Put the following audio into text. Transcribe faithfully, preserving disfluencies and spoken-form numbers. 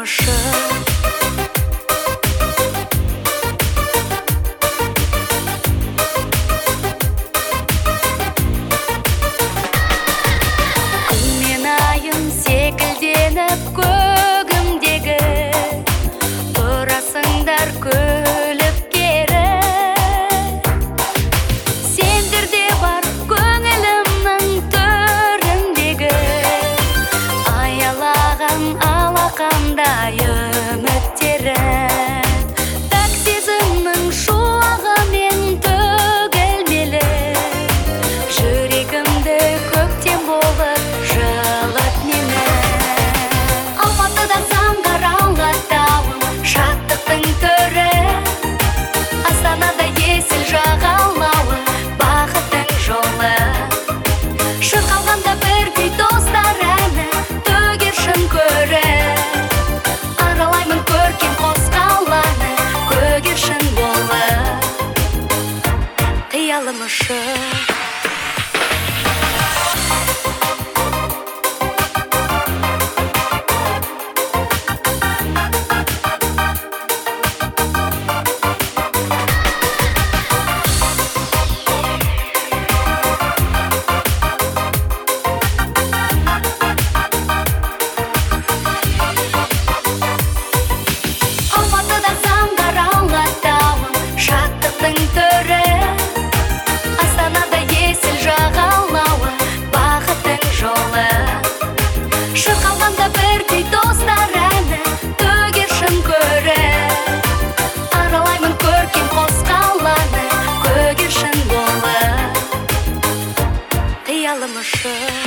қиялымышы. Күн мен айым секілденіп көгімдегі, тұрасыңдар күліп кері. Сендер де бар көңілімнің төріндегі, аялаған алақандай үміттерім. Пәк сезімнің шуағымен төгілмелі, жүрегімді көктем болып жылыт мені. Алматыда самғаралы тауым, шаттықтың түрі, Астанада есіл жағалауы, бақыттың жолы. Шырқалғанда бір күй достар әні, төгер шын көрі. Аралаймын көркем қос қаланы, көгер шын болы. Қиялымышы. Алматыда самғаралы тауым, шаттықтың түрі, Астанада есіл жағалауы, бақыттың жолы. Шырқалғанда бір күй достар әні, төгер шын көрі. Аралаймын көркем қос қаланы, көгер шын болы. Қиялымышы.